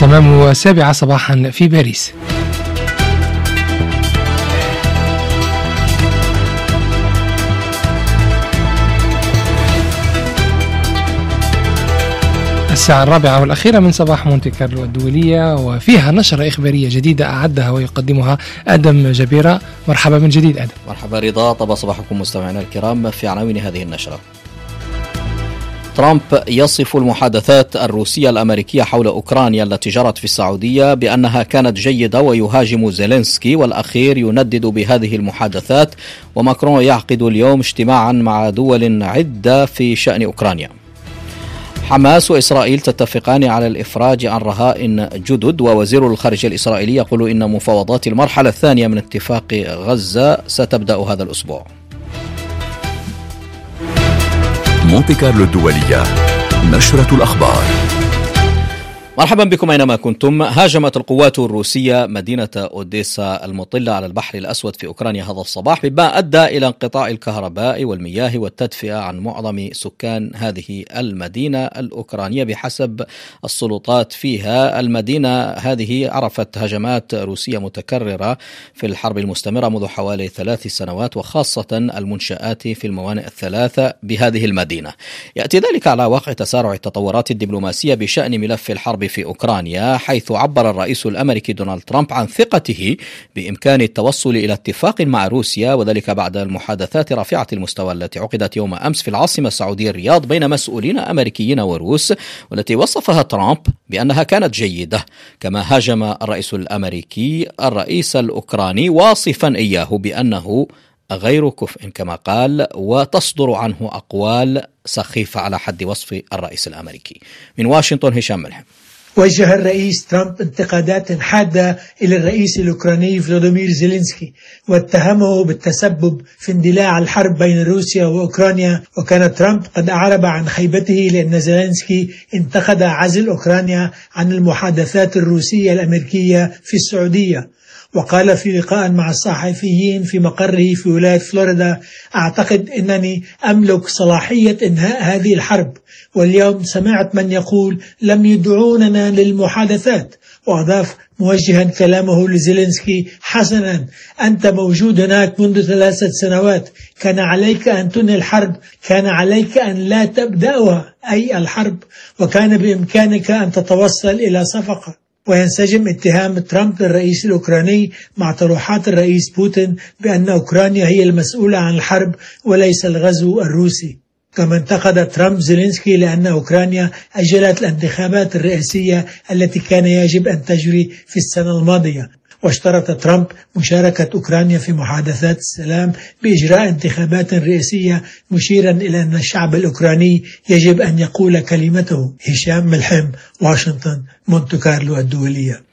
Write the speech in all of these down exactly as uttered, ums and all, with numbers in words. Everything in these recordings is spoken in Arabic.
تمام السابعة صباحا في باريس. الساعة الرابعة والأخيرة من صباح مونتي كارلو الدولية، وفيها نشرة إخبارية جديدة أعدها ويقدمها آدم جبيرة. مرحبا من جديد آدم. مرحبا رضا، طب صباحكم مستمعينا الكرام. في عناوين هذه النشرة: ترامب يصف المحادثات الروسية الأمريكية حول أوكرانيا التي جرت في السعودية بأنها كانت جيدة، ويهاجم زيلينسكي والأخير يندد بهذه المحادثات. وماكرون يعقد اليوم اجتماعا مع دول عدة في شأن أوكرانيا. حماس وإسرائيل تتفقان على الإفراج عن رهائن جدد، ووزير الخارجية الإسرائيلي يقول إن مفاوضات المرحلة الثانية من اتفاق غزة ستبدأ هذا الأسبوع. مونتي كارلو الدولية، نشرة الأخبار. مرحبا بكم أينما كنتم. هاجمت القوات الروسية مدينة أوديسا المطلة على البحر الأسود في أوكرانيا هذا الصباح، بما أدى إلى انقطاع الكهرباء والمياه والتدفئة عن معظم سكان هذه المدينة الأوكرانية بحسب السلطات فيها. المدينة هذه عرفت هجمات روسية متكررة في الحرب المستمرة منذ حوالي ثلاث سنوات، وخاصة المنشآت في الموانئ الثلاثة بهذه المدينة. يأتي ذلك على وقع تسارع التطورات الدبلوماسية بشأن ملف الحرب في أوكرانيا، حيث عبر الرئيس الأمريكي دونالد ترامب عن ثقته بإمكان التوصل إلى اتفاق مع روسيا، وذلك بعد المحادثات رافعة المستوى التي عقدت يوم أمس في العاصمة السعودية الرياض بين مسؤولين أمريكيين وروس، والتي وصفها ترامب بأنها كانت جيدة. كما هاجم الرئيس الأمريكي الرئيس الأوكراني، واصفا إياه بأنه غير كفء كما قال، وتصدر عنه أقوال سخيفة على حد وصف الرئيس الأمريكي. من واشنطن هشام ملحم. وجه الرئيس ترامب انتقادات حادة إلى الرئيس الأوكراني فلاديمير زيلينسكي، واتهمه بالتسبب في اندلاع الحرب بين روسيا وأوكرانيا. وكان ترامب قد أعرب عن خيبته لأن زيلينسكي انتقد عزل أوكرانيا عن المحادثات الروسية الأمريكية في السعودية. وقال في لقاء مع الصحفيين في مقره في ولاية فلوريدا: أعتقد أنني أملك صلاحية إنهاء هذه الحرب، واليوم سمعت من يقول لم يدعوننا للمحادثات. وأضاف موجها كلامه لزيلينسكي: حسنا، أنت موجود هناك منذ ثلاثة سنوات، كان عليك أن تنهي الحرب، كان عليك أن لا تبدأها أي الحرب، وكان بإمكانك أن تتوصل إلى صفقة. وينسجم اتهام ترامب للرئيس الأوكراني مع طروحات الرئيس بوتين بأن أوكرانيا هي المسؤولة عن الحرب وليس الغزو الروسي. كما انتقد ترامب زيلينسكي لأن أوكرانيا أجلت الانتخابات الرئاسية التي كان يجب أن تجري في السنة الماضية. واشترط ترامب مشاركة أوكرانيا في محادثات السلام بإجراء انتخابات رئاسية، مشيرا إلى أن الشعب الأوكراني يجب أن يقول كلمته. هشام ملحم، واشنطن، مونتي كارلو الدولية.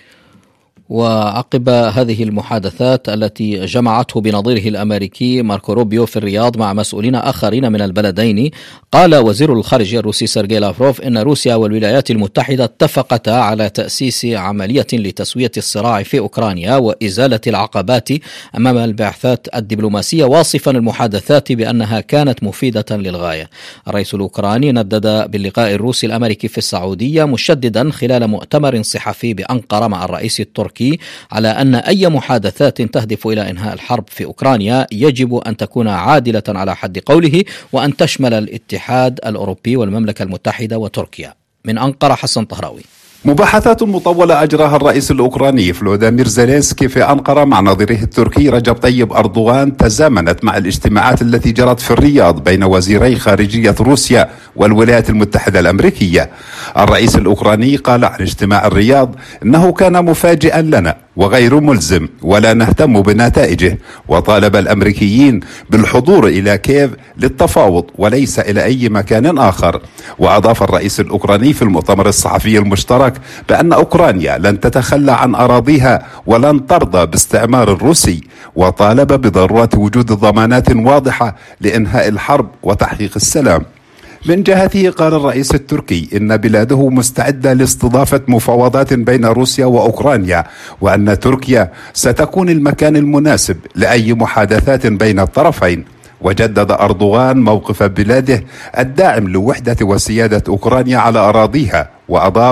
وعقب هذه المحادثات التي جمعته بنظيره الأمريكي ماركو روبيو في الرياض مع مسؤولين آخرين من البلدين، قال وزير الخارجية الروسي سيرجي لافروف إن روسيا والولايات المتحدة اتفقتا على تأسيس عملية لتسوية الصراع في أوكرانيا وإزالة العقبات أمام البعثات الدبلوماسية، واصفا المحادثات بأنها كانت مفيدة للغاية. الرئيس الأوكراني ندد باللقاء الروسي الأمريكي في السعودية، مشددا خلال مؤتمر صحفي بأنقرة مع الرئيس التركي على أن أي محادثات تهدف إلى إنهاء الحرب في أوكرانيا يجب أن تكون عادلة على حد قوله، وأن تشمل الاتحاد الأوروبي والمملكة المتحدة وتركيا. من أنقرة حسن طهراوي. مباحثات مطولة أجراها الرئيس الأوكراني فلاديمير زيلينسكي في أنقرة مع نظيره التركي رجب طيب أردوغان تزامنت مع الاجتماعات التي جرت في الرياض بين وزيري خارجية روسيا والولايات المتحدة الأمريكية. الرئيس الأوكراني قال عن اجتماع الرياض إنه كان مفاجئا لنا وغير ملزم ولا نهتم بنتائجه، وطالب الأمريكيين بالحضور إلى كييف للتفاوض وليس إلى أي مكان آخر. وأضاف الرئيس الأوكراني في المؤتمر الصحفي المشترك بأن أوكرانيا لن تتخلى عن أراضيها ولن ترضى باستعمار الروسي، وطالب بضرورة وجود ضمانات واضحة لإنهاء الحرب وتحقيق السلام. من جهته قال الرئيس التركي إن بلاده مستعدة لاستضافة مفاوضات بين روسيا وأوكرانيا، وأن تركيا ستكون المكان المناسب لأي محادثات بين الطرفين. وجدد أردوغان موقف بلاده الداعم لوحدة وسيادة أوكرانيا على أراضيها، وأضاف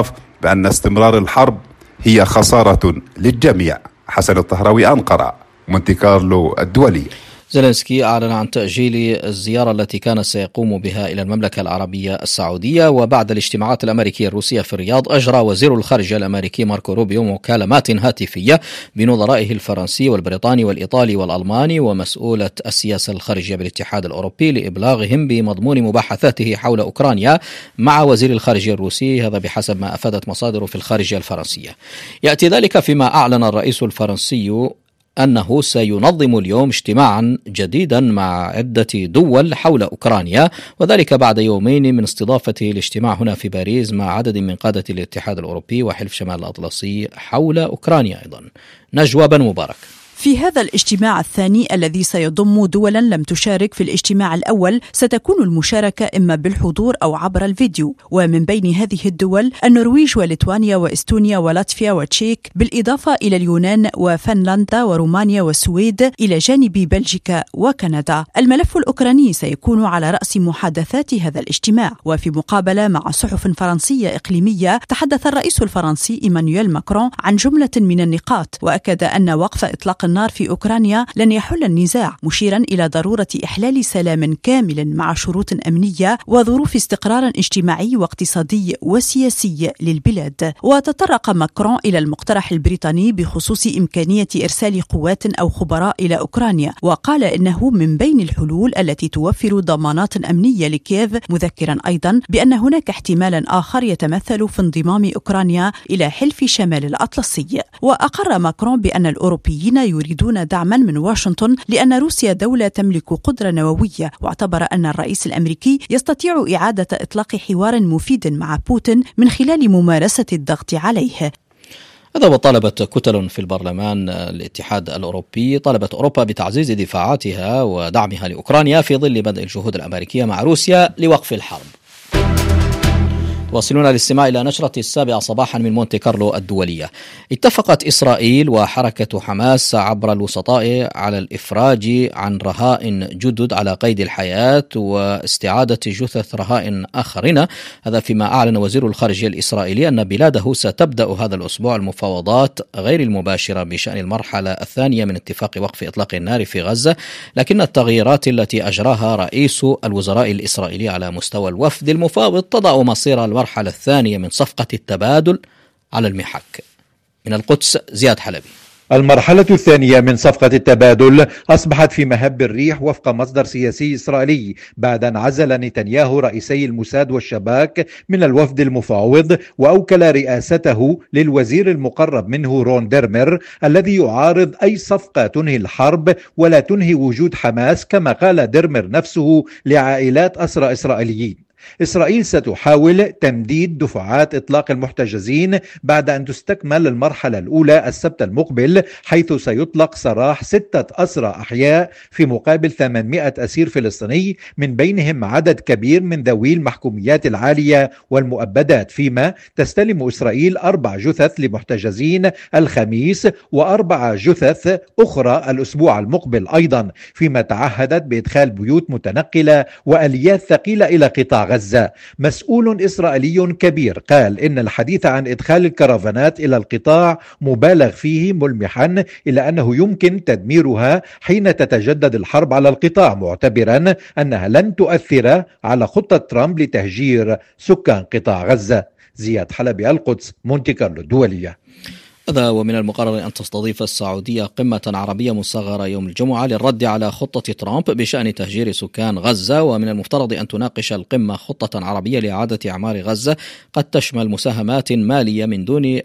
بأن استمرار الحرب هي خسارة للجميع. حسن الطهراوي، أنقرة، مونتي كارلو الدولية. زيلينسكي أعلن عن تأجيل الزيارة التي كان سيقوم بها إلى المملكة العربية السعودية. وبعد الاجتماعات الأمريكية الروسية في الرياض، أجرى وزير الخارجية الأمريكي ماركو روبيو مكالمات هاتفية بنظرائه الفرنسي والبريطاني والإيطالي والألماني ومسؤولة السياسة الخارجية بالاتحاد الأوروبي لإبلاغهم بمضمون مباحثاته حول أوكرانيا مع وزير الخارجية الروسي، هذا بحسب ما أفادت مصادر في الخارجية الفرنسية. يأتي ذلك فيما أعلن الرئيس الفرنسي أنه سينظم اليوم اجتماعا جديدا مع عدة دول حول أوكرانيا، وذلك بعد يومين من استضافته الاجتماع هنا في باريس مع عدد من قادة الاتحاد الأوروبي وحلف شمال الأطلسي حول أوكرانيا أيضا. نجوى بن مبارك. في هذا الاجتماع الثاني الذي سيضم دولا لم تشارك في الاجتماع الأول، ستكون المشاركة إما بالحضور أو عبر الفيديو، ومن بين هذه الدول النرويج وليتوانيا وإستونيا ولاتفيا وتشيك، بالإضافة إلى اليونان وفنلندا ورومانيا والسويد، إلى جانب بلجيكا وكندا. الملف الأوكراني سيكون على رأس محادثات هذا الاجتماع. وفي مقابلة مع صحف فرنسية إقليمية، تحدث الرئيس الفرنسي إيمانويل ماكرون عن جملة من النقاط، وأكد أن وقف إطلاق النار في أوكرانيا لن يحل النزاع، مشيرا إلى ضرورة إحلال سلام كامل مع شروط أمنية وظروف استقرار اجتماعي واقتصادي وسياسي للبلاد. وتطرق ماكرون إلى المقترح البريطاني بخصوص إمكانية إرسال قوات أو خبراء إلى أوكرانيا، وقال إنه من بين الحلول التي توفر ضمانات أمنية لكييف، مذكرا أيضا بأن هناك احتمالا آخر يتمثل في انضمام أوكرانيا إلى حلف شمال الأطلسي. وأقر ماكرون بأن الأوروبيين يريدون دعما من واشنطن لأن روسيا دولة تملك قدرة نووية، واعتبر أن الرئيس الأمريكي يستطيع إعادة إطلاق حوار مفيد مع بوتين من خلال ممارسة الضغط عليه. هذا وطالبت كتل في البرلمان الاتحاد الأوروبي طالبت أوروبا بتعزيز دفاعاتها ودعمها لأوكرانيا في ظل بدء الجهود الأمريكية مع روسيا لوقف الحرب. واصلون الاستماع إلى نشرة السابعة صباحا من مونتي كارلو الدولية. اتفقت إسرائيل وحركة حماس عبر الوسطاء على الإفراج عن رهائن جدد على قيد الحياة واستعادة جثث رهائن آخرين، هذا فيما أعلن وزير الخارجية الإسرائيلي أن بلاده ستبدأ هذا الأسبوع المفاوضات غير المباشرة بشأن المرحلة الثانية من اتفاق وقف إطلاق النار في غزة، لكن التغييرات التي أجراها رئيس الوزراء الإسرائيلي على مستوى الوفد المفاوض تضع مصير المرحلة المرحلة الثانية من صفقة التبادل على المحك. من القدس زياد حلبي. المرحلة الثانية من صفقة التبادل أصبحت في مهب الريح وفق مصدر سياسي إسرائيلي بعد أن عزل نتنياهو رئيسي الموساد والشباك من الوفد المفاوض، وأوكل رئاسته للوزير المقرب منه رون ديرمر الذي يعارض أي صفقة تنهي الحرب ولا تنهي وجود حماس، كما قال ديرمر نفسه لعائلات أسرى إسرائيليين. إسرائيل ستحاول تمديد دفعات إطلاق المحتجزين بعد أن تستكمل المرحلة الأولى السبت المقبل، حيث سيطلق سراح ستة أسرى أحياء في مقابل ثمانمائة أسير فلسطيني، من بينهم عدد كبير من ذوي المحكوميات العالية والمؤبدات، فيما تستلم إسرائيل أربع جثث لمحتجزين الخميس وأربع جثث أخرى الأسبوع المقبل أيضا، فيما تعهدت بإدخال بيوت متنقلة وآليات ثقيلة إلى قطاع غزة. مسؤول إسرائيلي كبير قال إن الحديث عن إدخال الكرفانات إلى القطاع مبالغ فيه، ملمحا إلى أنه يمكن تدميرها حين تتجدد الحرب على القطاع، معتبرا أنها لن تؤثر على خطة ترامب لتهجير سكان قطاع غزة. زياد حلبي، القدس، مونتي كارلو الدولية. هذا ومن المقرر أن تستضيف السعودية قمة عربية مصغرة يوم الجمعة للرد على خطة ترامب بشأن تهجير سكان غزة، ومن المفترض أن تناقش القمة خطة عربية لإعادة إعمار غزة قد تشمل مساهمات مالية من دون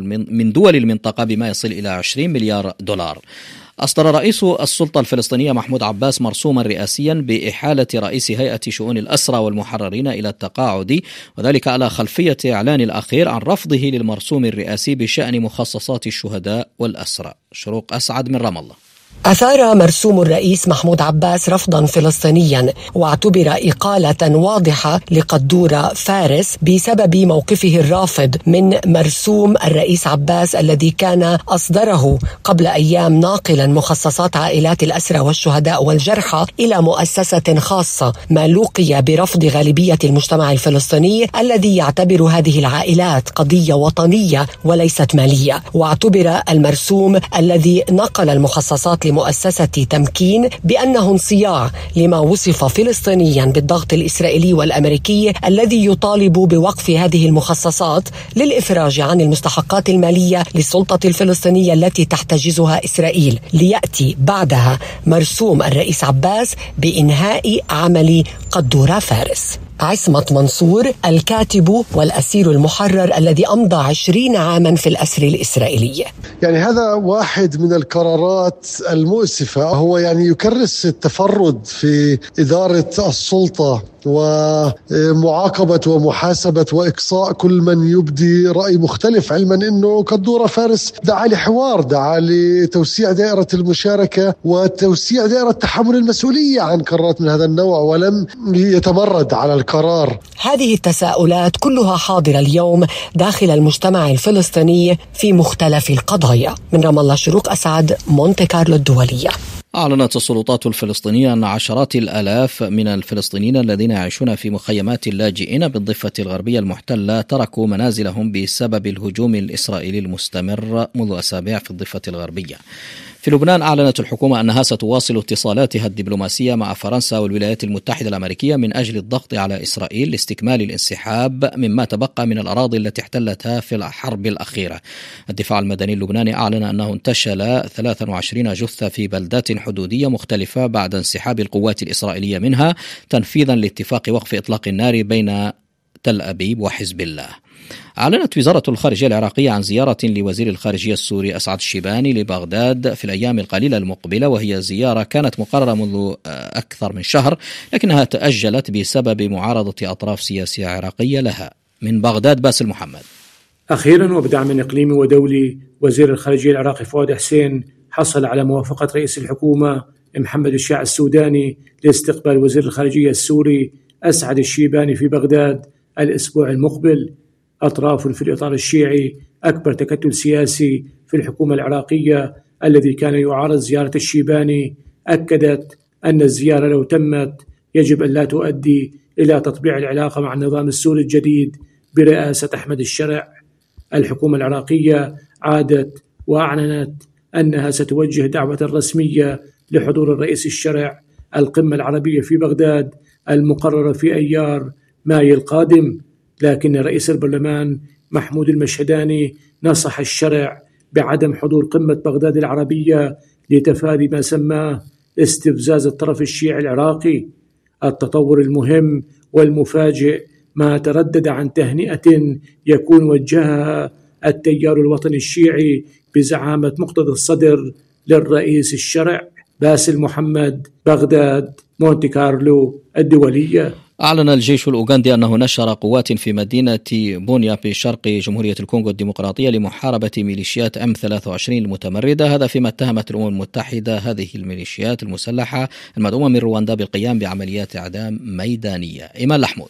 من دول المنطقة بما يصل إلى عشرين مليار دولار. أصدر رئيس السلطة الفلسطينية محمود عباس مرسوما رئاسيا بإحالة رئيس هيئة شؤون الأسرى والمحررين إلى التقاعد، وذلك على خلفية إعلان الأخير عن رفضه للمرسوم الرئاسي بشأن مخصصات الشهداء والأسرى. شروق أسعد من رام الله. أثار مرسوم الرئيس محمود عباس رفضا فلسطينيا، واعتبر إقالة واضحة لقدورة فارس بسبب موقفه الرافض من مرسوم الرئيس عباس الذي كان أصدره قبل أيام ناقلا مخصصات عائلات الأسرى والشهداء والجرحى إلى مؤسسة خاصة، ما لوقي برفض غالبية المجتمع الفلسطيني الذي يعتبر هذه العائلات قضية وطنية وليست مالية. واعتبر المرسوم الذي نقل المخصصات لمؤسسة تمكين بأنه انصياع لما وصف فلسطينيا بالضغط الإسرائيلي والأمريكي الذي يطالب بوقف هذه المخصصات للإفراج عن المستحقات المالية للسلطة الفلسطينية التي تحتجزها إسرائيل، ليأتي بعدها مرسوم الرئيس عباس بإنهاء عمل قدورة فارس. عصمت منصور الكاتب والأسير المحرر الذي أمضى عشرين عاما في الأسر الإسرائيلي. يعني هذا واحد من القرارات المؤسفة، هو يعني يكرس التفرد في إدارة السلطة ومعاقبة ومحاسبة وإقصاء كل من يبدي رأي مختلف، علما أنه قدورة فارس دعا لحوار، دعا لتوسيع دائرة المشاركة وتوسيع دائرة تحمل المسؤولية عن قرارات من هذا النوع، ولم يتمرد على القرار. هذه التساؤلات كلها حاضرة اليوم داخل المجتمع الفلسطيني في مختلف القضايا. من رام الله شروق أسعد، مونتي كارلو الدولية. أعلنت السلطات الفلسطينية أن عشرات الآلاف من الفلسطينيين الذين يعيشون في مخيمات اللاجئين بالضفة الغربية المحتلة تركوا منازلهم بسبب الهجوم الإسرائيلي المستمر منذ أسابيع في الضفة الغربية. في لبنان أعلنت الحكومة أنها ستواصل اتصالاتها الدبلوماسية مع فرنسا والولايات المتحدة الأمريكية من أجل الضغط على إسرائيل لاستكمال الانسحاب مما تبقى من الأراضي التي احتلتها في الحرب الأخيرة. الدفاع المدني اللبناني أعلن أنه انتشل ثلاثة وعشرين جثة في بلدات حدودية مختلفة بعد انسحاب القوات الإسرائيلية منها تنفيذا لاتفاق وقف إطلاق النار بين تل أبيب وحزب الله. أعلنت وزارة الخارجية العراقية عن زيارة لوزير الخارجية السوري أسعد الشيباني لبغداد في الأيام القليلة المقبلة، وهي زيارة كانت مقررة منذ أكثر من شهر لكنها تأجلت بسبب معارضة أطراف سياسية عراقية لها. من بغداد باسل محمد. أخيرا وبدعم إقليمي ودولي، وزير الخارجية العراقي فؤاد حسين حصل على موافقة رئيس الحكومة محمد الشاع السوداني لاستقبال وزير الخارجية السوري أسعد الشيباني في بغداد الأسبوع المقبل. أطراف في الإطار الشيعي أكبر تكتل سياسي في الحكومة العراقية الذي كان يعارض زيارة الشيباني أكدت أن الزيارة لو تمت يجب أن لا تؤدي إلى تطبيع العلاقة مع النظام السوري الجديد برئاسة أحمد الشرع. الحكومة العراقية عادت وأعلنت أنها ستوجه دعوة رسمية لحضور الرئيس الشرع القمة العربية في بغداد المقررة في أيار مايو القادم، لكن رئيس البرلمان محمود المشهداني نصح الشرع بعدم حضور قمة بغداد العربية لتفادي ما سماه استفزاز الطرف الشيعي العراقي. التطور المهم والمفاجئ ما تردد عن تهنئة يكون وجهها التيار الوطني الشيعي بزعامة مقتدى الصدر للرئيس الشرع. باسل محمد، بغداد، مونتي كارلو الدولية. أعلن الجيش الأوغندي أنه نشر قوات في مدينة بونيا في شرق جمهورية الكونغو الديمقراطية لمحاربة ميليشيات إم ثلاثة وعشرين المتمردة، هذا فيما اتهمت الأمم المتحدة هذه الميليشيات المسلحة المدعومة من رواندا بالقيام بعمليات إعدام ميدانية. إيمان لحمود.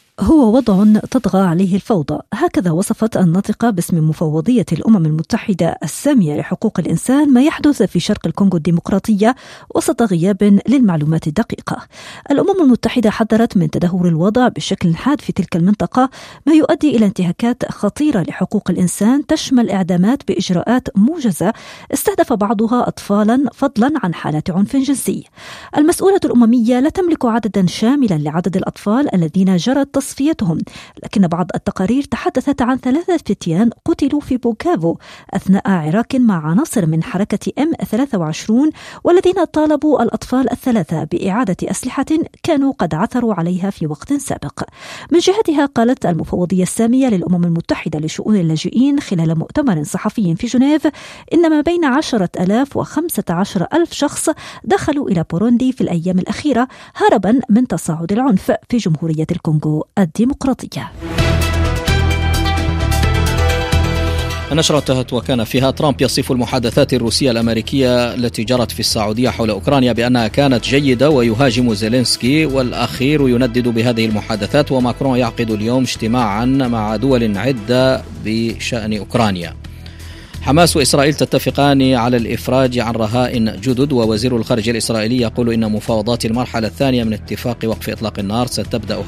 هو وضع تطغى عليه الفوضى، هكذا وصفت الناطقة باسم مفوضية الأمم المتحدة السامية لحقوق الإنسان ما يحدث في شرق الكونغو الديمقراطية وسط غياب للمعلومات الدقيقة. الأمم المتحدة حذرت من تدهور الوضع بشكل حاد في تلك المنطقة، ما يؤدي إلى انتهاكات خطيرة لحقوق الإنسان تشمل إعدامات بإجراءات موجزة استهدف بعضها أطفالا فضلا عن حالات عنف جنسي. المسؤولة الأممية لا تملك عددا شاملا لعدد الأطفال الذين جرت تصفيتهم، لكن بعض التقارير تحدثت عن ثلاثة فتيان قتلوا في بوكافو أثناء عراك مع عناصر من حركة إم ثلاثة وعشرين، والذين طالبوا الأطفال الثلاثة بإعادة أسلحة كانوا قد عثروا عليها في وقت سابق. من جهتها قالت المفوضية السامية للأمم المتحدة لشؤون اللاجئين خلال مؤتمر صحفي في جنيف إن ما بين عشرة ألاف وخمسة عشر ألف شخص دخلوا إلى بوروندي في الأيام الأخيرة هربا من تصاعد العنف في جمهورية الكونغو الديمقراطية. النشرة انتهت وكان فيها ترامب يصف المحادثات الروسية الأمريكية التي جرت في السعودية حول أوكرانيا بأنها كانت جيدة ويهاجم زيلينسكي، والأخير يندد بهذه المحادثات. وماكرون يعقد اليوم اجتماعا مع دول عدة بشأن أوكرانيا. حماس وإسرائيل تتفقان على الإفراج عن رهائن جدد، ووزير الخارجية الإسرائيلي يقول إن مفاوضات المرحلة الثانية من اتفاق وقف إطلاق النار ستبدأ